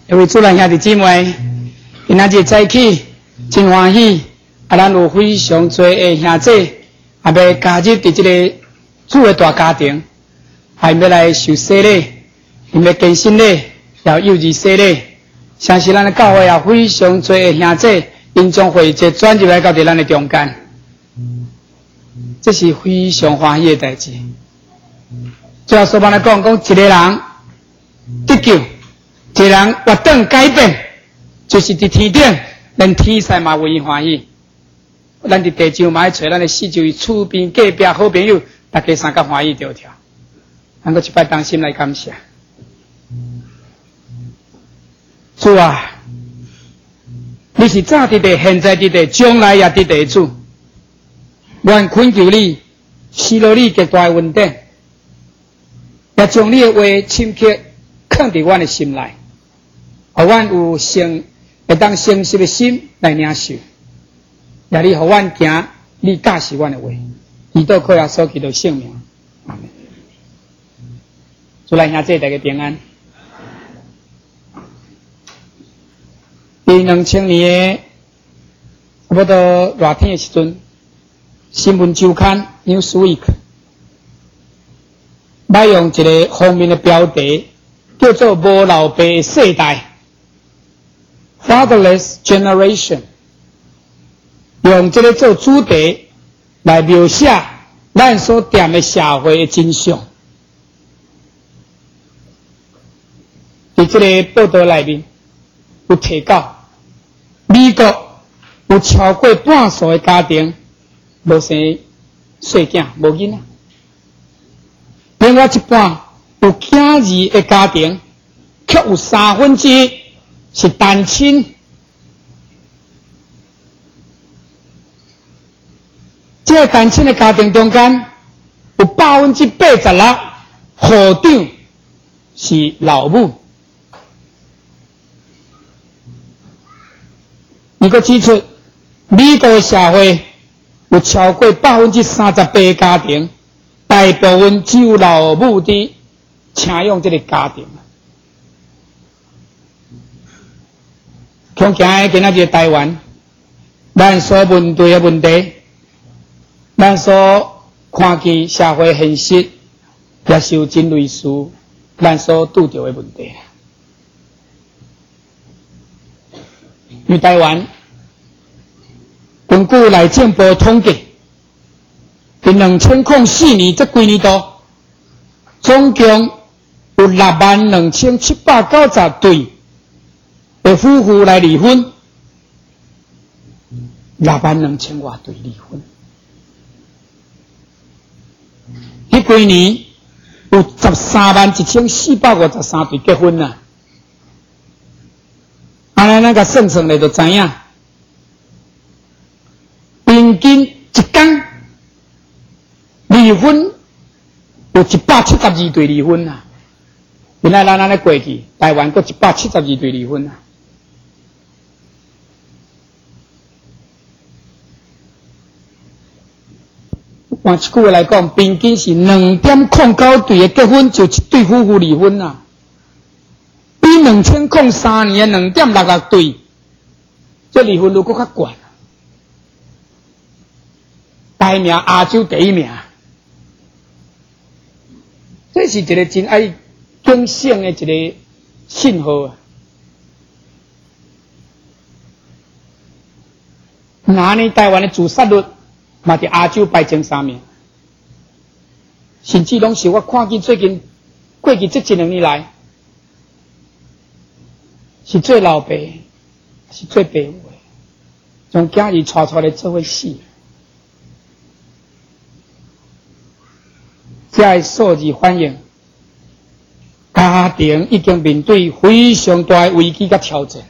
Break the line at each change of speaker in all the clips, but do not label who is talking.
各位主内兄弟姊妹，今仔日早起真欢喜，咱有非常多的兄弟也要加入伫这个主的大家庭，因要来受洗礼，因要更新礼，也幼儿洗礼。相信咱的教会也非常多的兄弟，因将会节转入来到咱的中间，这是非常欢喜的代志。最后说白来讲，一个人得救，一个人活动改变，就是伫天顶，连天使嘛为伊欢喜。咱伫地上嘛要找咱的四周厝边隔壁好朋友，大家三个欢喜跳跳。咱搁一摆当心来感谢。主啊，你是早伫地，现在伫地，将来也伫地主。愿恳求你，施落你极大的恩典。也将你的话深刻藏伫阮的心内，互阮有会当诚实的心来领受，也你互阮行你教示阮的话，祈祷靠耶稣基督圣名，阿门。主来兄弟大家平安。2000年差不多热天的时阵，新闻周刊 Newsweek。摆用一个封面的标题，叫做“无老爸的世代 ”（Fatherless Generation）， 用这个做主题来描写咱所踮的社会的真相。在这个报道内面有提到，美国有超过半数的家庭无生细囝，无囡仔。另外一半有囝儿的家庭，却有1/3是单亲。这个单亲的家庭中间，有86%户长是老母。伊阁指出，美国的社会有超过38%的家庭。大部分只有老母伫请养这个家庭。恐惊今仔日台湾，咱所面对的问题，咱所看见社会现实，也是有真类似咱所拄到的问题。因为台湾根据内政部统计。在2004年这几年度，总共有62790对的夫妇来离婚，62000多对离婚。迄几年有131453对结婚啊！安尼那个算来就知影，平均一天。离婚有172对离婚啊！原来咱安尼过去，台湾有172对离婚啊！换一句话来讲，平均是2.09对的结婚，就一对夫妇离婚啊！比2003年的2.66对，这离婚率更较悬。排名亚洲第一名。这是一个真爱警醒的一个信号啊！那呢，台湾的自杀率嘛伫亚洲排前3名，甚至拢是我看见最近过去这1-2年来，是最老爸，是最爸母的，将囝儿带出来做伙死。这个数字反映，家庭已经面对非常大的危机甲挑战。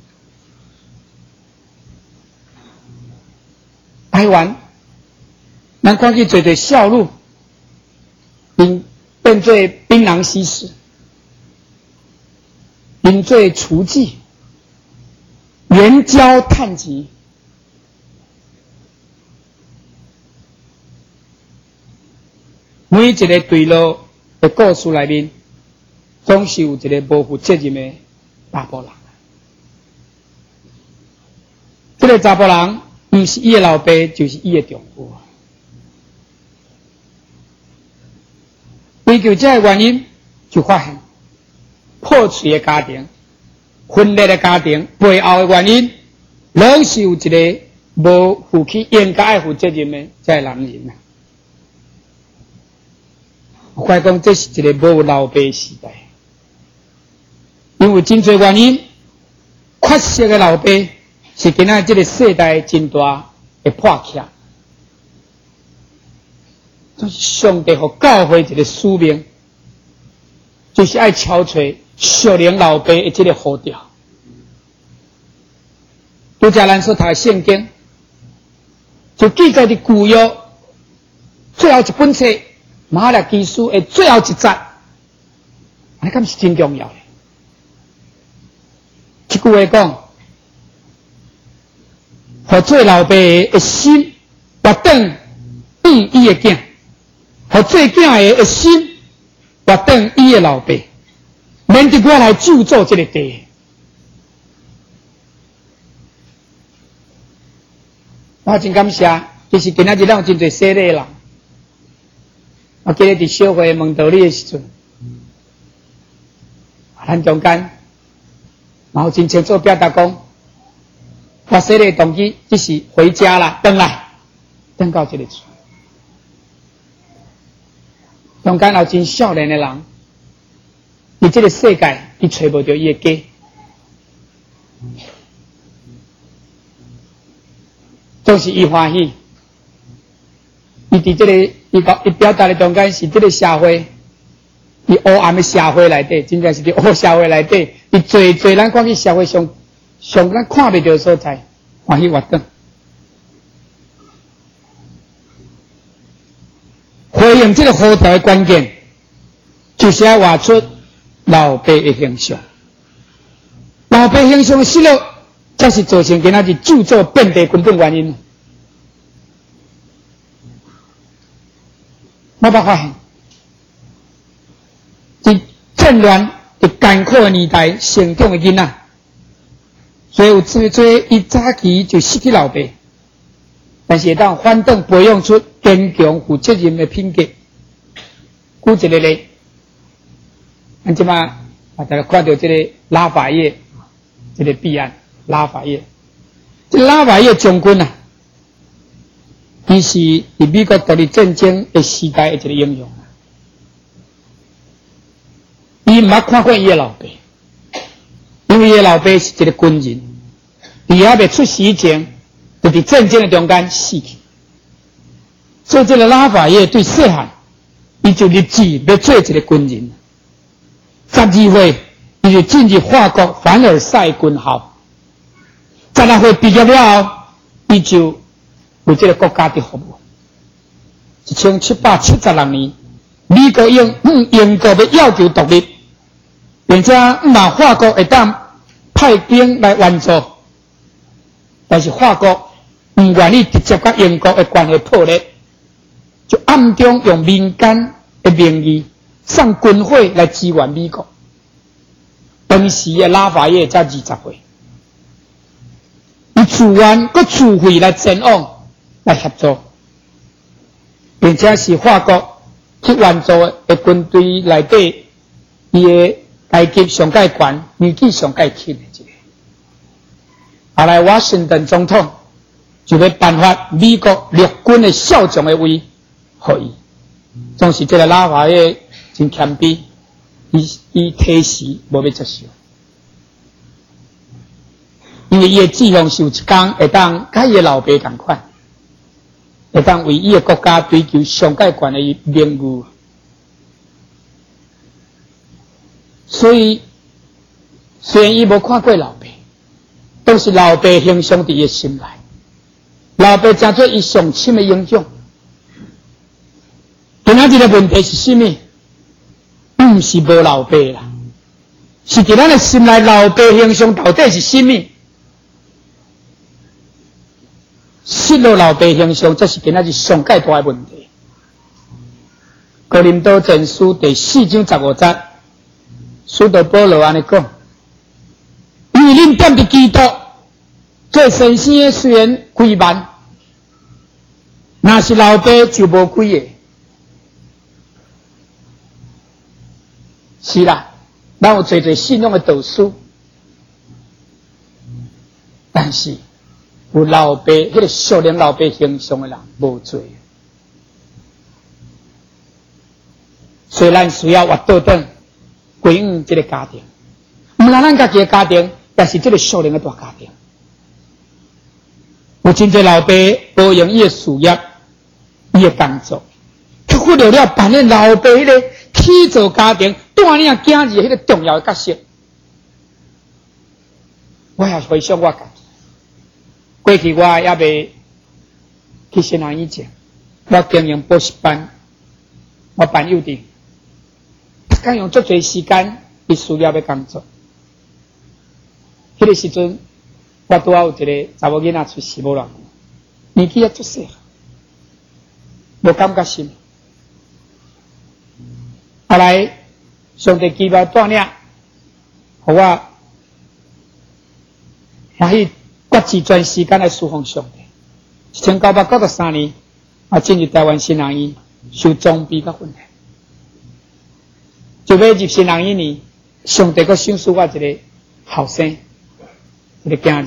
台湾，咱看见做少女，因变做槟榔西施，因做厨妓、援交探集。每一个对路的故事内面，总是有一个无负责任的查甫人。这个查甫人不是伊的老爸，就是伊的丈夫。追究这个原因，就发现破碎的家庭、分裂的家庭背后的原因，拢是有一个无负起应该负责任的这个男人啊。我快讲，这是一个无老爸的时代，因为真侪原因，缺失的老爸是今仔这个世代真大的破壳。就是上帝和教会一个使命，就是爱敲锤属灵老爸的这个呼调。拄则咱所读的圣经，就记载的旧约最后一本册马拉基书的最后一节，你敢是真重要的。这句话讲，和做老爸的心活等伊的囝。和做囝的心，活等伊的老爸，免得我来救助这个地。我真感谢，就是今仔日咱有真侪洗礼人。我记得伫小会问道理的时阵，咱中间，然后真清楚表达讲，我洗礼的动机只是回家啦，回来，回到这个厝。中间有真少年的人，伫这个世界，伊找无到伊的家，总是伊欢喜。伊伫这个伊表达的中间是这个社会，伊黑暗的社会内底，真正是伫黑社会内底，伊最咱看去社会上咱看袂到的所在，欢喜活动。回应这个呼召的关键，就是要画出老爸的形象。老爸形象的失落，才是造成今仔日救助变地根本原因。我捌发现，在战乱的艰苦的年代成长的囡仔，所以有最伊早期就失去老爸。但是当反倒培养出坚强负责任的品格。举一个例，咱即马大家看到这个拉法叶，这个弊案，拉法叶，这个拉法叶将军啊，伊是伫美国独立战争的时代的一个英雄啊。伊毋捌看过伊的老爸，因为伊的老爸是一个军人，伫还未出世以前。就伫战争的中间死去，所以这个拉法叶对细汉，伊就立志要做一个军人。12岁，伊就进入法国凡尔赛军校。16岁毕业了后，伊就为这个国家的服务。1776年，美国英国要要求独立，并且嘛法国会当派兵来援助，但是法国不愿意直接甲英国的关系破裂，就暗中用民间的名义送军火来支援美国。当时的拉法叶才20岁，伊自愿佮自费来前往来协助，并且是法国去援助的军队内底，伊的阶级上界悬、年纪上界轻的一个。后来华盛顿总统就要颁发美国陆军的少将的位给伊，总是这个拉法叶真谦卑，伊提示无要接受，因为伊的志向是有一天会当甲伊的老爸同款，会当为伊的国家追求上界悬的名誉。所以虽然伊无看过老爸，但是老爸形象伫伊心内，老爸成做伊上深的影响。今仔日的问题是什么？不是无老爸啦，是伫咱的心内老爸形象到底是什么？失落老爸形象，这是今仔日上界大的问题。哥林多前书第4章15节，使徒保罗安尼讲： 紧点伫基督做先生的虽然几万，若是老爸就无几个。是啦，咱有侪信用的导师，但是有老爸迄个少年老爸形象的人无侪。所以咱需要活倒转归于这个家庭，毋但咱家己的家庭，也是这个少年的大家庭。有真侪老爸保养伊的事业、伊的工作，却忽略了扮演老爸迄个起造家庭、带领囝儿迄个重要的角色。我也回想我家己，过去我也未去新人以前，我经营补习班，我办幼稚。敢用足侪时间去事业的工作。迄个时阵，我拄好有一个查某囡仔出世无偌久，年纪也足细，无感觉心。后来上帝奇妙带领，互我欢喜决志全时间来侍奉上帝。1993年，我进入台湾新人医，受装备甲训练。就要入新人医呢，上帝佮赏赐我一个后生，一个囝儿。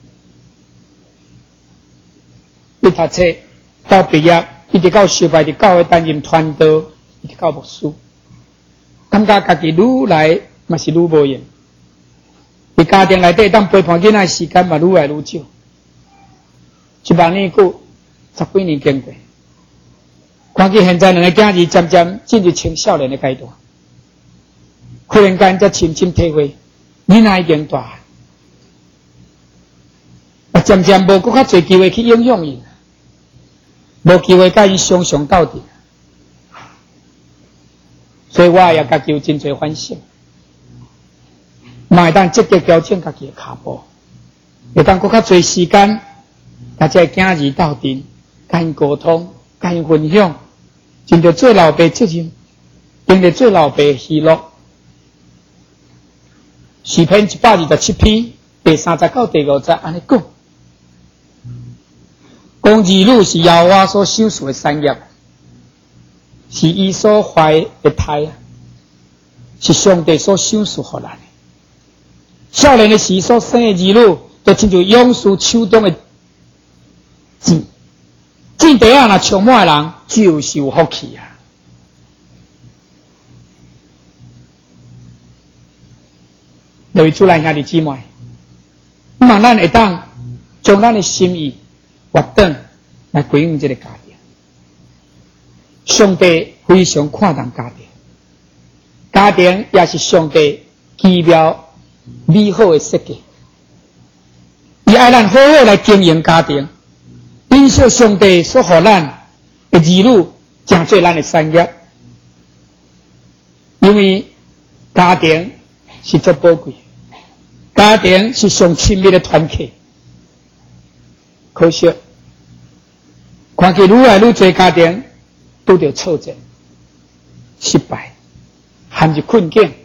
伊读册到毕业，一直到受派伫教会担任传道，一直到牧师，感觉家己愈来嘛是愈无用。伫家庭内底当陪伴囡仔时间嘛愈来愈少。一万年久，10几年经过，看见现在两个囝儿渐渐进入青少年的阶段。忽然间，才深深体会，囡仔已经大，也渐渐无搁较侪机会去影响伊，无机会甲伊相相斗阵，所以我也家己有真侪反省，嘛会当积极调整家己的脚步，会当搁较侪时间，甲这囝儿斗阵，甲因沟通，甲因分享，尽着做老爸责任，经历做老爸的喜乐。诗篇127篇第30到第50安尼讲，讲儿女是耶和华所赏赐的产业，是伊所怀的胎，是上帝所赏赐互咱的。少年的时所生的儿女，就亲像勇士手中的籽，种地啊，若充满的人，就是有福气啊。各位主内兄弟姊妹，希望咱会当将咱的心意活动来归于这个家庭。上帝非常看重家庭，家庭也是上帝奇妙美好的设计。伊爱咱好好来经营家庭，因受上帝所予咱的儿女，诚做咱的产业。因为家庭是足宝贵。家庭是上亲密的团体，可惜看见愈来愈多家庭拄到挫折、失败，陷入困境。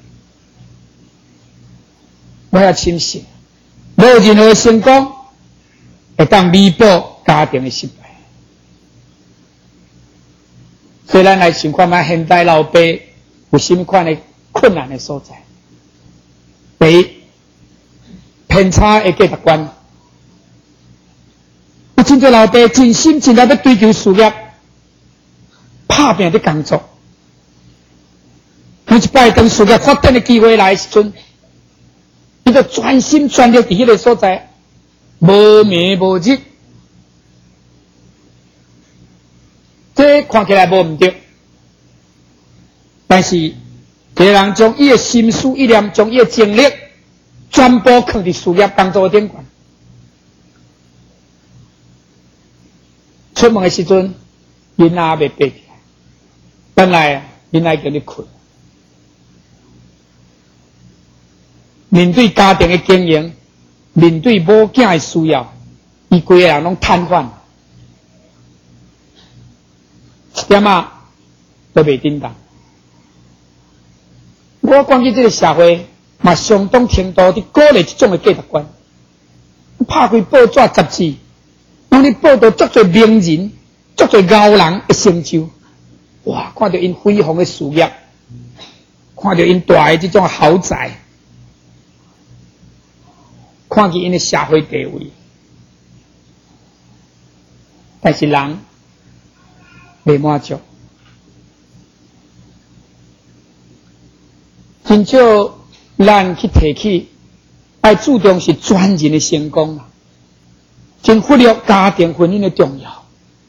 我也深信，无任何成功会当弥补家庭的失败。所以咱来想看卖现代老爸有什么款的困难的所在？第一，偏差的价值观，有真侪老爸尽心尽力要追求事业，打拼的工作。每一摆当事业发展的机会来的时阵，伊就专心全力伫迄个所在，无眠无日。这看起来无毋对，但是一个人将伊的心思意念，将伊的精力全部放伫事业工作顶端。出门的时阵，囡仔未爬起来，本来囡仔已经咧困。面对家庭的经营，面对某囝的需要，伊规个人拢瘫痪，一点仔都袂叮当。我讲起这个社会， 嘛相当程度伫鼓励这种的价值观。拍开报纸杂志，拢咧报道足侪名人、足侪高人的成就。哇！看到因辉煌的事业，看到因大的这种豪宅，看见因的社会地位，但是人未满足，真少咱去提起，爱注重是专人的成功啦，真忽略家庭婚姻的重要。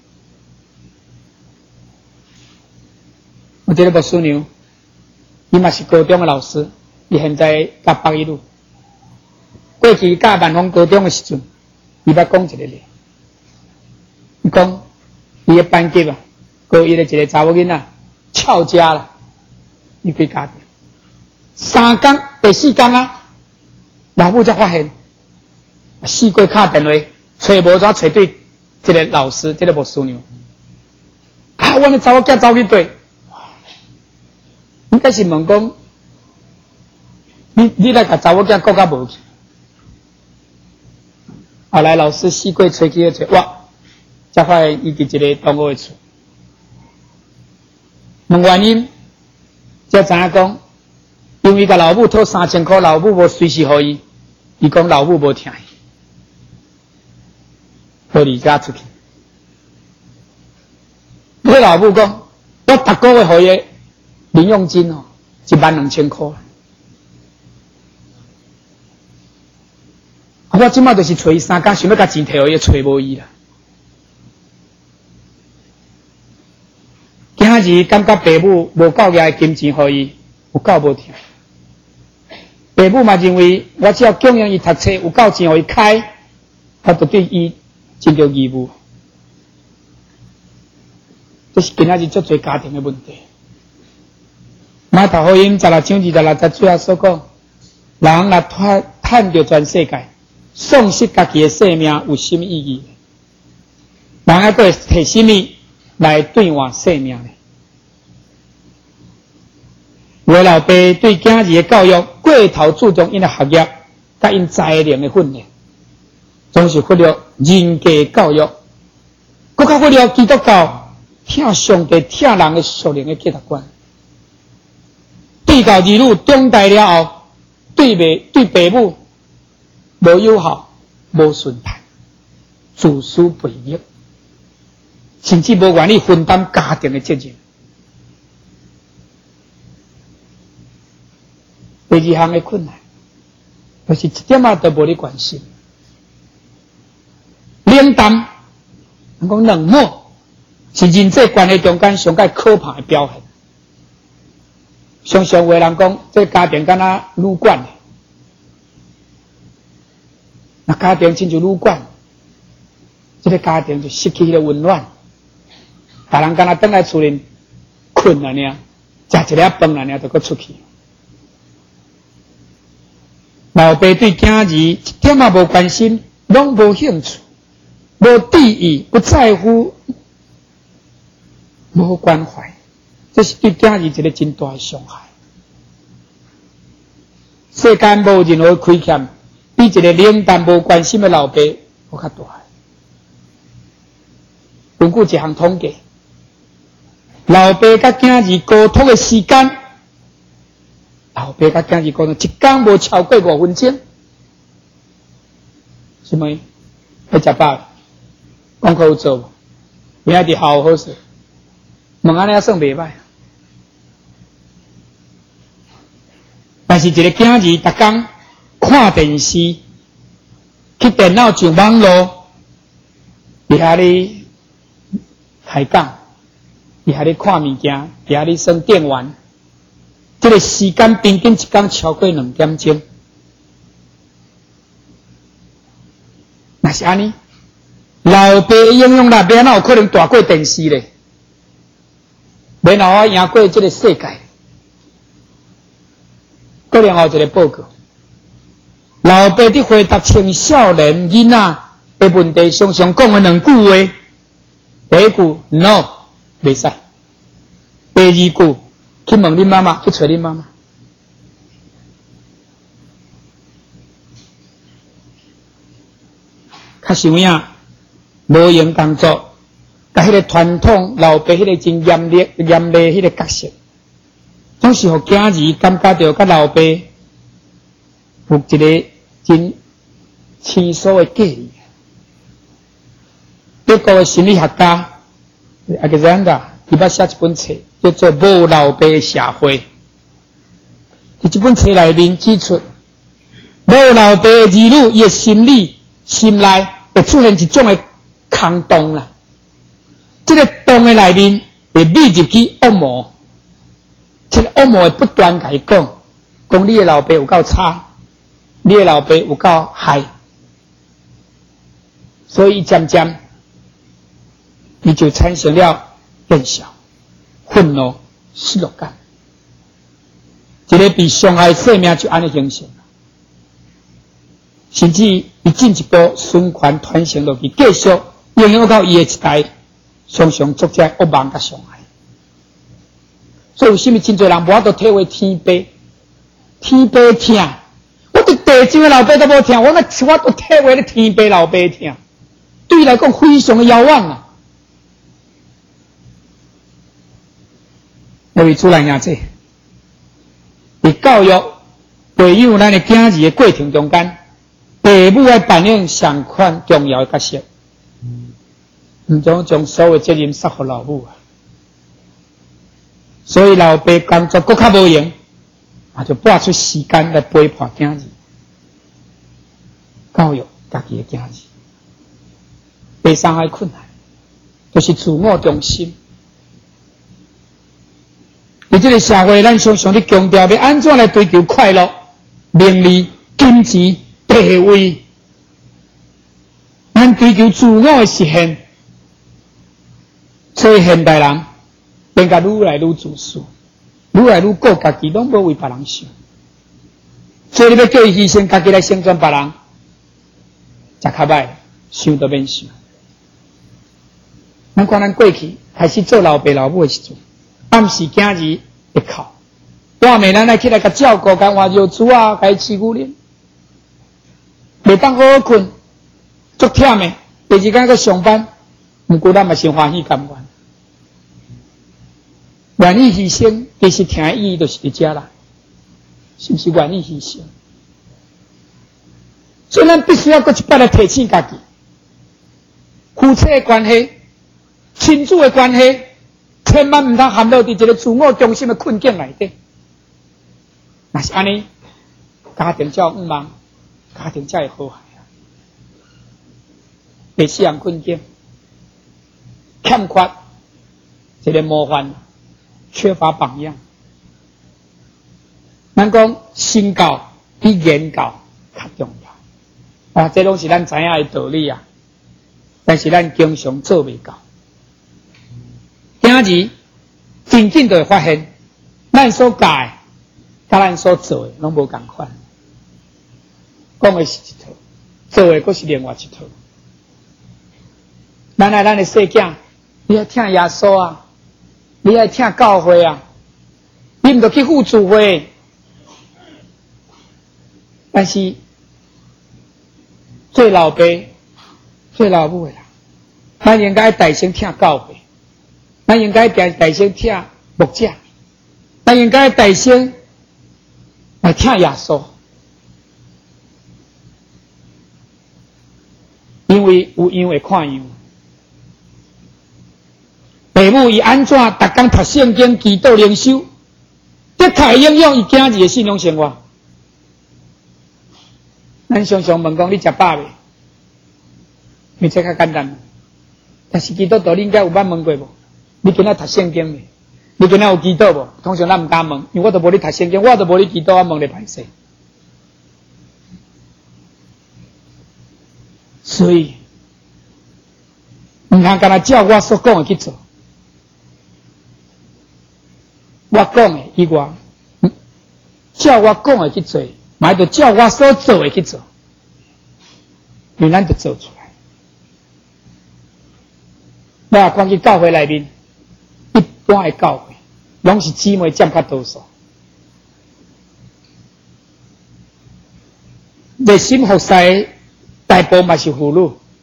有一个牧师娘，伊嘛是高中的老师，伊现在教北一路。过去教万丰高中的时阵，伊捌讲一个咧，伊讲伊的班级啊，高一的一个查某囡仔翘家啦，伊对家庭3天第4天啊，老母才发现，四过敲电话，找无怎找对这个老师，这个牧师娘啊，阮的查某囝走去对。应该是问讲，你来甲查某囝顾甲无去？后来老师四过吹起个吹，哇！才发现伊伫一个同学的厝。问原因，才知影讲，因为甲老母讨3000块，老母无随时互伊，伊讲老母无听伊，无离家出去。迄老母讲，我逐个月互伊零用金哦，12000块。我即马就是找伊3天，想要甲钱摕互伊，找无伊啦。今日感觉爸母无够额金钱互伊，有够无听。爸母嘛认为我只要供应伊读册，有够钱互伊开，我就对伊尽着义务。这是今仔日足侪家庭的问题。马头福音16章26节最后所讲，人若赚着全世界，丧失家己的性命有什么意义？人还会摕什么来兑换性命呢？为老爸对囝儿的教育过头注重因的学业，甲因才能的训练，总是忽略人格教育，更加忽略基督教听上帝听人的属灵的价值观。对教儿女长大了后，对父母无友好、无顺态、自私背逆，甚至无愿意分担家庭的责任。第二项的困难，就是一点仔都无咧关心，冷淡，人讲冷漠，是人际关系中间上界可怕的表现。常常有人讲，这家庭敢若旅馆，那家庭亲像旅馆，这个家庭就失去迄个温暖。大人敢若等来厝里困了呢，食一粒饭了呢，就搁出去。老爸对囝儿一点仔无关心，拢无兴趣，无注意，不在乎，无关怀。这是对囝儿一个真大的伤害。世间无任何亏欠，比一个冷淡无关心的老爸更较大。根据一项统计，老爸甲囝儿沟通的时间，老爸甲囝儿沟通一天无超过5分钟。什么？要食饱？功课有做无？明仔日好好势。问安尼也算袂歹。但是一个囝儿逐天看电视，去电脑上网络，伫遐里开讲，伫遐里看物件，伫遐里耍电玩，这个时间平均一天超过2点钟。若是安尼，老爸的应用力要哪有可能大过电视咧？要哪我赢过这个世界？过另外一个报告，老爸伫回答青少年囡仔的问题，常常讲的2句话。第一句 no 袂使，第二句去问恁妈妈，去找恁妈妈。 较想影无用工作，甲迄个传统老爸迄个真严厉迄个角色，总是互囝儿感觉到甲老爸有一个真清楚的隔离。德国的心理学家阿格兰达，伊捌写一本册，叫做《无老爸的社会》。伫这本册内面指出，无老爸的儿女，伊的心内会出现一种的空洞啦。这个洞的内面会密入去恶魔，这个恶魔会不断甲伊讲你的老爸有够差，你的老爸有够害，所以渐渐，伊就产生了厌笑、愤怒、失落感。一个被伤害生命就安尼形成了，甚至伊进一步循环传承落去，继续影响到伊的一代，常常作这恶梦甲伤害。所以有甚物真侪人无法度体会天悲疼，我对地上的老爸都无疼，我哪法度体会咧天悲老爸疼？对伊来讲非常的遥远啊！各位主内兄弟。伫教育培养咱的囝儿的过程中间，父母要扮演上款重要的角色，毋将所有责任撒互老母啊。所以老爸工作搁较无用，就拨出时间来陪伴囝儿，教育家己的囝儿。第三个困难就是自我中心。在这个社会，咱常常咧强调要安怎来追求快乐、名利、金钱、地位，咱追求自我的实现，所以现代人变甲愈来愈自私，愈来愈顾家己，拢无为别人想。所以你要叫伊牺牲家己来成全别人，真较歹，想都免想。咱看咱过去开始做老爸老母的时阵。暗时囝儿会哭，半暝咱来起来甲照顾，甲换尿珠啊，甲伊饲牛奶，袂当好好困，足忝的。第二天去上班，毋过咱嘛是欢喜甘愿，愿意牺牲，其实听的意义就是伫遮啦，是毋是愿意牺牲？所以咱必须要搁一摆来提醒家己，夫妻的关系、亲子的关系。千万毋通陷落伫一个自我中心的困境内底。若是安尼，家庭才有毋忙，家庭才会和谐啊。第四样困境，欠缺一个模范，缺乏榜样。咱讲身教比言教较重要啊，这拢是咱知影的道理啊，但是咱经常做袂到。囝儿渐渐就会发现，咱所教的，甲咱所做的拢无共款。讲的是一套，做的佫是另外一套。咱的细囝，你爱听耶稣啊，你爱听教会啊，你毋着去付主会。但是做老爸、做老母的人，咱应该大声听教会。咱应该大声听牧者，咱应该大声来听耶稣，因为有样会看样。父母伊安怎逐工读圣经、祈祷、灵修，的确会影响伊囝儿的信仰生活。咱常常问讲，你食饱未？你这较简单，但是基督徒你应该有捌问过无？你今仔读圣经未？你今仔有祈祷无？通常咱毋敢问，因为我都无咧读圣经，我都无咧祈祷，我问咧歹势。所以，毋通干那照我所讲的去做。我讲的以外，照我讲的去做，嘛就照我所做的去做，因为咱就做出来。我也看去教会内面。一般的教会，拢是姊妹占较多数。热心服侍大部分嘛是妇女，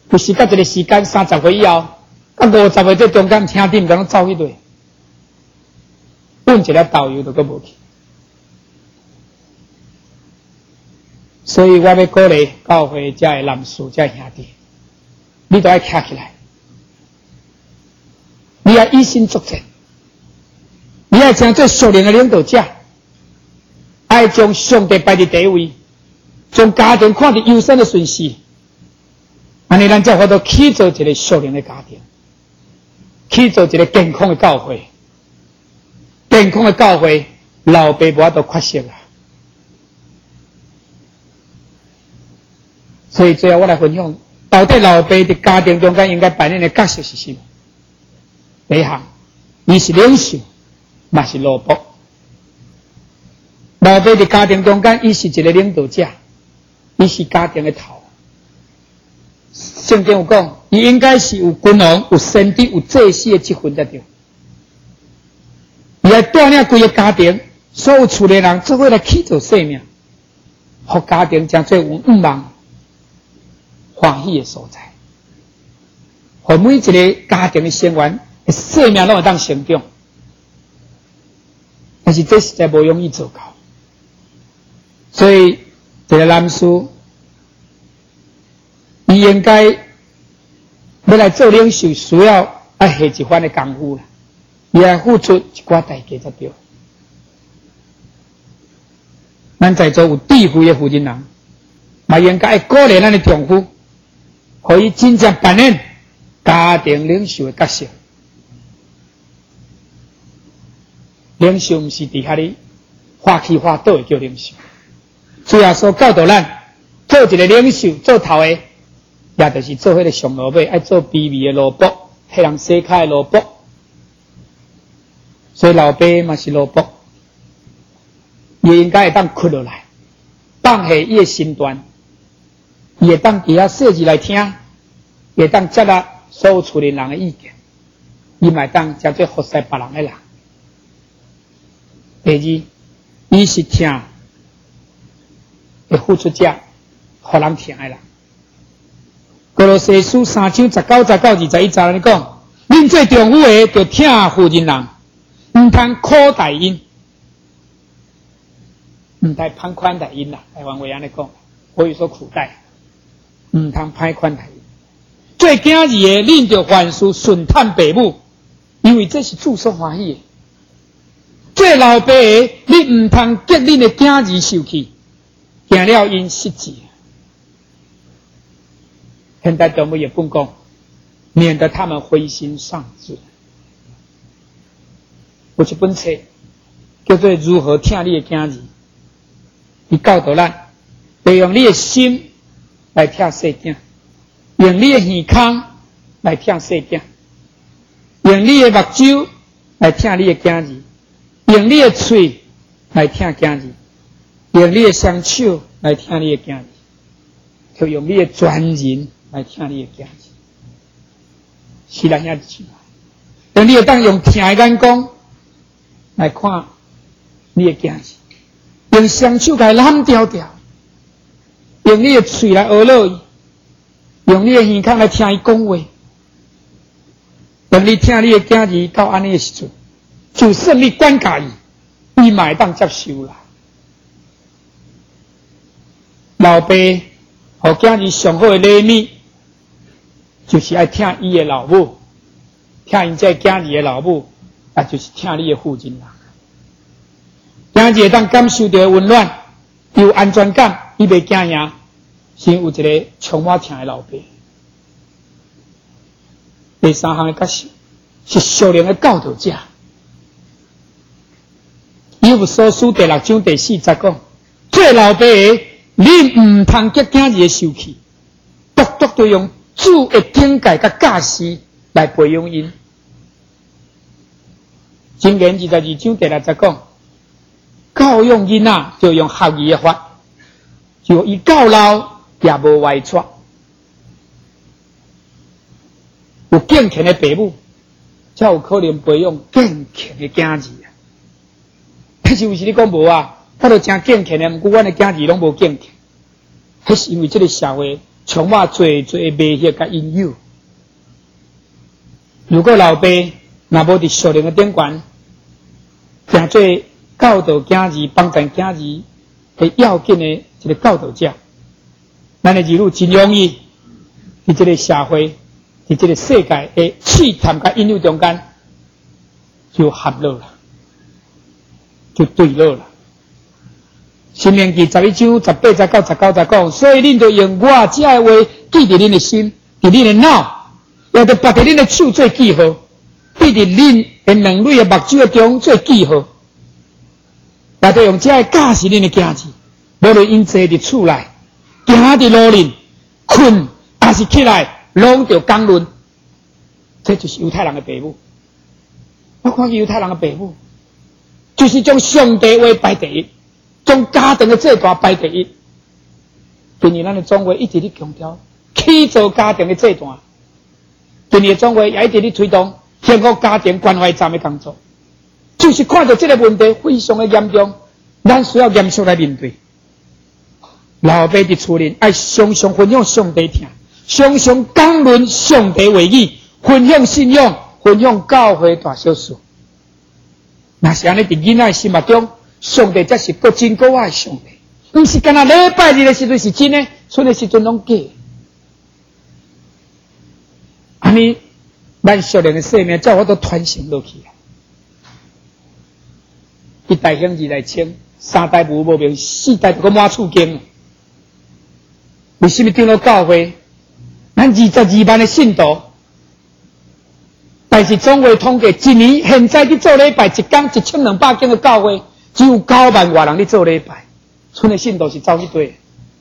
有时到一个时间30岁以后，啊50岁这中间兄弟毋敢走去对，问一个导游都阁无去。所以我要鼓励教会遮的男士、遮的兄弟，你都要站起来，你要以身作则，你要成做属灵的领导者，爱将上帝摆伫第一位，将家庭看伫优先的顺序，安尼咱才法度起造一个属灵的家庭，起造一个健康的教会。健康的教会，老爸无法度缺席啦。所以最后我来分享，到底老爸伫家庭中间应该扮演的角色是什么？第一项，伊是领袖，嘛是老伯。老爸伫家庭中间，伊是一个领导者，伊是家庭的头。圣经有讲，伊应该是有君王、有先知、有祭司的职分才对。伊来带领规个家庭，所有厝内人做伙来起造生命，互家庭将做有愿望、欢喜的所在，互每一个家庭的成员的生命拢会当成长。但是这实在无容易做到，所以一个男士，伊应该要来做领袖，需要下一番的功夫啦。伊要付出一寡代价才对。咱在座有智慧的负责人，嘛应该鼓励咱的丈夫，可以真正扮演家庭领袖的角色。领袖毋是伫遐里花起花倒的叫领袖，主要所教导咱做一个领袖，做头的，也就是做迄个上老尾，爱做卑微的萝卜，替人洗开的萝卜。所以老爸嘛是萝卜，伊应该会当屈落来，放下伊的身段，伊会当伫遐细字来听，会当接纳所有厝里人的意见，伊嘛会当将做服侍别人的人。第二，伊是听的付出者，互人听的人。歌罗西书3章19、19、21节来讲，恁做丈夫的就听负责人。唔通苦待因，唔通攀宽待因啦。台湾话安尼讲，我有说苦待，唔通攀宽待因。做囝儿的，恁着凡事顺探父母，因为这是主所欢喜的。做老爸的，你唔通激恁的囝儿受气，行了因失志。现代动物也不讲，免得他们灰心丧志。有一本册叫做《如何听你的囝儿》，伊教导咱，要用你的心来听细囝，用你的耳孔来听细囝，用你的目睭来听你的囝儿，用你的嘴来听囝儿，用你的双手来听你的囝儿，就用你的全人来听你的囝儿。是咱遐子，但你会当用听的眼光来看你的囝儿，用双手来揽条条，用你的嘴来学乐伊，用你的耳孔来听伊讲话。当你听你的囝儿到安尼的时阵，就算你管教伊，伊嘛会当接受啦。老爸互囝儿上好的礼物，就是爱听伊的老母，听因这囝儿的老母。啊，就是听你的父亲啦。囝儿会当感受到温暖，有安全感，伊袂惊赢，先有一个充满听的老爸。第三项的角色是属灵的教导者。以弗所书第6章第4节讲，做老爸的，你唔通激囝儿的受气，独独对用主的境界甲教示来培养因。箴言22章第6节讲，教养囡仔就用合宜的法，就伊到老也无歪错。有敬虔的父母，才有可能培养敬虔的囝儿。但是有时你讲无啊，我都真敬虔的，不过阮的囝儿拢无敬虔。迄是因为这个社会充满最美血甲引诱。如果老爸若无伫属灵的顶悬，行做教导囝儿、帮助囝儿的要紧的一个教导者，咱的儿女真容易伫这个社会、伫这个世界的试探甲引诱中间就合落了，就对落了。申命记11章18节到19节讲，所以恁就用我这的话记伫恁的心，伫恁的脑，也着拔伫恁的手做记号，记伫恁的两蕊的目睭的中做记号，也着用这的教示恁的囝子，无论因坐伫厝内，行伫路面，困还是起来，拢着讲论。这就是犹太人的父母。我看犹太人的父母，就是将上帝话摆第一。将家庭的制度摆第一，今年咱的总会一直咧强调起造家庭的制度，今年的总会也一直咧推动幸福家庭关怀站的工作，就是看到这个问题非常的严重，咱需要严肃来面对。老爸伫厝内爱常常分享上帝听，常常讲论上帝话语，分享信仰，分享教会大小事。那是安尼，伫囡仔心目中。上帝才是够真够爱上帝，不是干那礼拜日的时阵是真的，剩的时阵拢假。安尼，咱少年的生命才有法度传承落去啊！一代兄二代亲，三代无名，四代就个满厝经。为什么长老教会？咱22万的信徒，但是总会统计一年现在去做礼拜，一天1200间的教会。只有9万外人咧做礼拜，剩的信徒是走去对。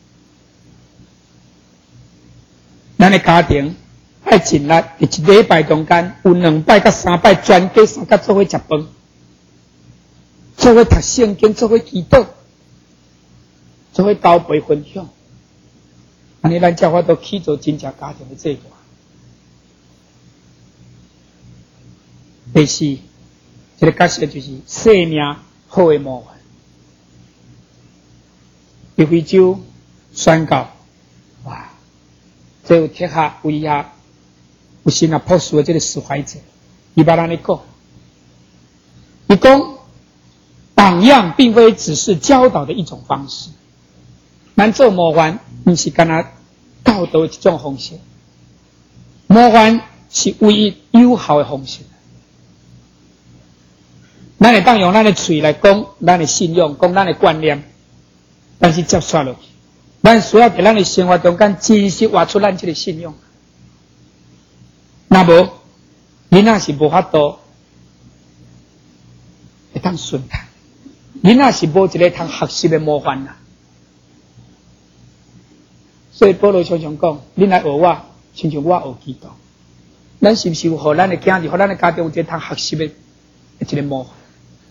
咱的家庭爱尽力，伫一礼拜中间有2摆到3摆，全家三甲做伙食饭，做伙读圣经，做伙祈祷，做伙交陪分享。安尼咱才法度起做真正家庭的制度。第四，这个角色就是生命。好的模范，刘非洲宣告，哇！这有铁下威压，有神啊朴素的这个释怀者，伊捌安尼讲，伊讲榜样并非只是教导的一种方式，咱做模范不是干那教导的一种方式，模范是唯一有效的方式。咱会当用咱的嘴来讲咱的信仰，讲咱的观念，但是接续落去，咱需要在咱的生活中间真实活出咱这个信仰。那无，囡仔是无法度会当顺畅，囡仔是无一个通学习的模范啦。所以保罗常常讲，恁来学我，亲像我学基督。咱是不是有互咱的囝儿、互咱的家庭有一个通学习的一个模范？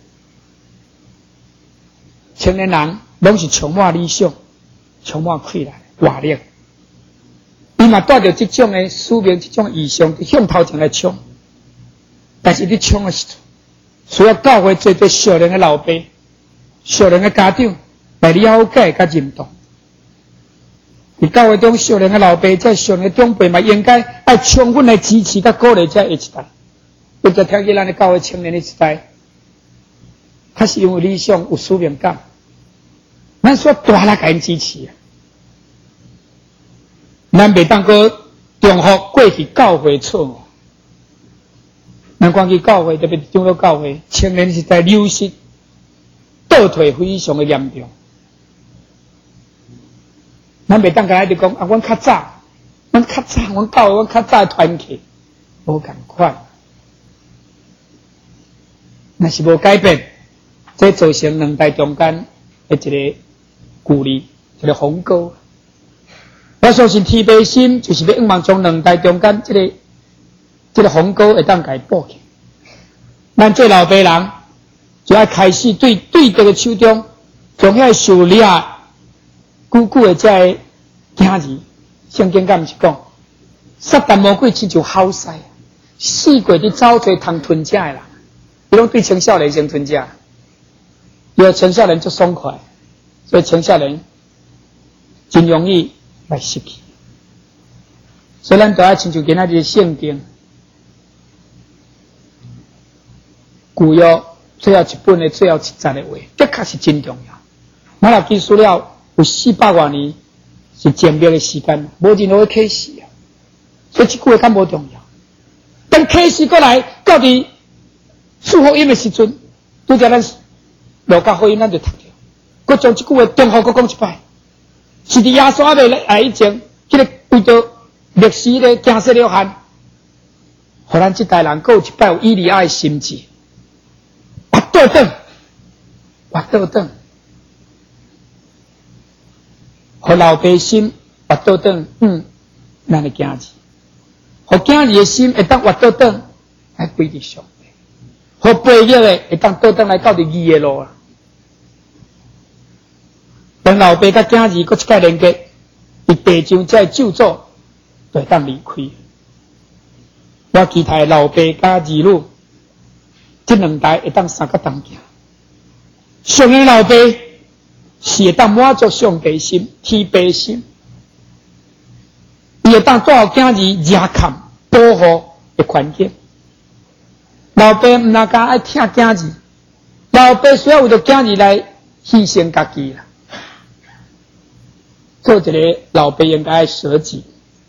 青年人拢是充满理想、充满气力、活力，伊嘛带着这种的使命、这种意向，向头前来冲。但是你冲的时候，需要教会做对少年的老爸、少年的家长来了解甲认同。伫教会中，少年的老爸在少年的长辈嘛，应该爱充分来支持甲鼓励这一代。或者听见咱的教会青年的时代，他是因为理想有使命感。咱说大力甲因支持啊，咱袂当个重复过去教会错误。咱讲起教会，特别长老教会，青年时代流失、倒退非常的严重。咱袂当甲伊直讲啊，阮较早，阮教会，阮较早团契，无共款。若是无改变，这造成两代中间的一个距离，一个鸿沟。我相信天父心就是要希望从两代中间这个鸿沟会当甲伊补起。咱做老爸人就要开始对着个手中，从遐受掠久的这个囝儿，圣经敢毋是讲，撒旦魔鬼亲像好势，四过伫走找通吞食的人，伊拢对青少年先吞食，因为青少年足爽快。所以青少年真容易来失去。 所以咱都要亲像今仔日圣经，旧约最后一本的最后1节的话，的确是真重要。马拉基书了有400多年是渐灭的时间，无任何的启示啊，所以这句话较无重要。等启示过来，到底四福音的时阵，拄则咱路加福音咱就读着，佮将这句话重复佮讲一摆。是伫耶稣还未来以前，迄个为着历史的惊世了汉，互咱这代人佮有一摆有以利亚的心志，挖倒转，互老百姓挖倒转，咱的囝子，互囝子的心会当挖倒转来归伫上帝，互背逆的会当倒转来到伫义的路啊。当老爸甲囝儿搁一届连结，伫地上才会救助，就会当离开。我期待老爸甲儿女这两代会当三角同行。上个老爸是会当满足上帝心、天父心，伊会当带互囝儿热看保护的环境。老爸毋那敢爱疼囝儿，老爸需要为着囝儿来牺牲家己啦。做一个老爸应该舍己，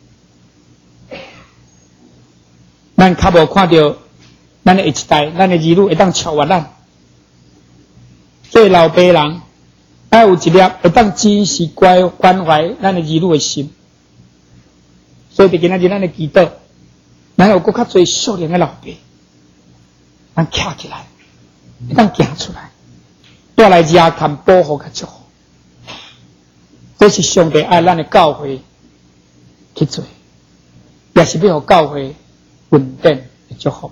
咱较无看到咱的下一代，咱的儿女会当超越咱。做老爸人，要有一粒会当珍惜关怀咱的儿女的心。所以，伫今仔日咱的祈祷，咱有搁较侪少年的老爸，咱站起来，会当行出来，带来热看保护甲祝福。这是上帝爱咱的教会去做，也是要互教会稳定的祝福。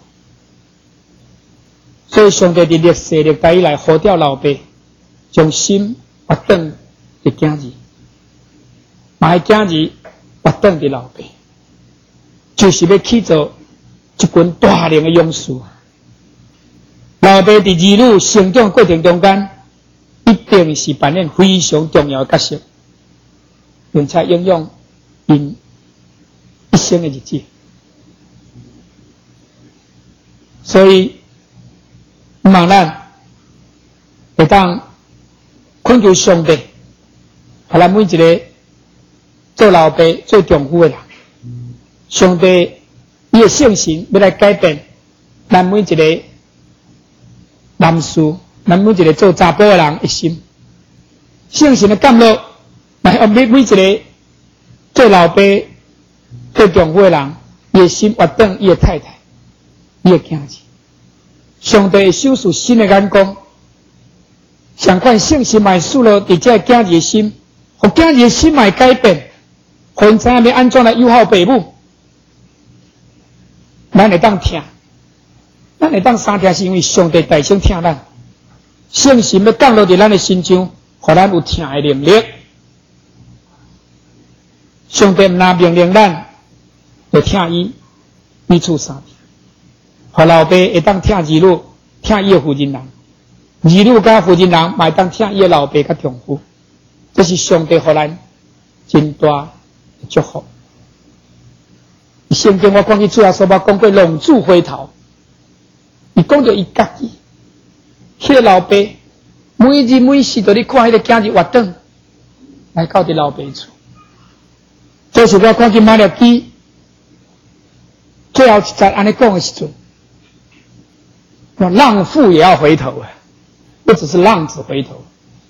所以上帝伫历世历代以来呼召老爸，将心挖转伫囝儿，嘛囝儿挖转伫老爸，就是要去做一群大能的勇士。老爸伫儿女成长过程中间，一定是扮演非常重要的角色。并且影响因一生的日子，所以希望咱会当恳求上帝，互咱每一个做老爸、做丈夫的人，上帝伊的圣神要来改变咱每一个男士，咱每一个做查甫的人的心，圣神的甘露。每一个做老爸、做丈夫的人，伊的心活转伊的太太、伊的囝子。上帝手术新的眼光，相款圣心买输了伫这囝子的心，互囝子的心买改变，互因知影要安怎来友好父母。咱会当听，咱会当三听，是因为上帝大声听咱，圣心要降落伫咱的心上，互咱有听的能力。上帝毋但命令咱，就听伊处三听。互老爸会当听儿女，听伊的负责人；儿女甲负责人嘛会当听伊的老爸甲丈夫。这是上帝互咱真大的祝福。圣经我看去主耶稣讲过浪子回头，伊讲着伊家己，迄个老爸每日每时都咧看迄个囝儿活转来到伫老爸厝。这是我看见马利基最后一节安尼讲的时阵，浪妇也要回头啊，不只是浪子回头。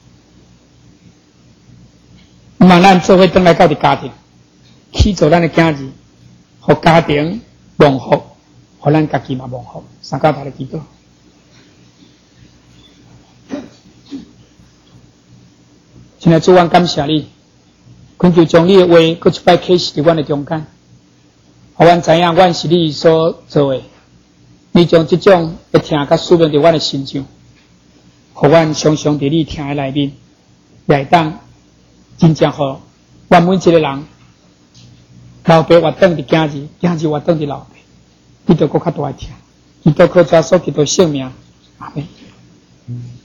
那么咱做伙转来到伫家庭，去做咱的囝儿，互家庭蒙福，互咱家己嘛蒙福。三教头的祈祷。现在主愿感谢你。恳求将你的话，搁一摆启示伫阮的中间，互阮知影，阮是你所做的。你将这种的听甲使命伫阮的心上，互阮常常伫你听的内面，也会当真正互阮每一个人，老爸活转伫囝儿，囝儿活转伫老爸，你着搁较大听。祈祷靠主所基督圣名，阿门。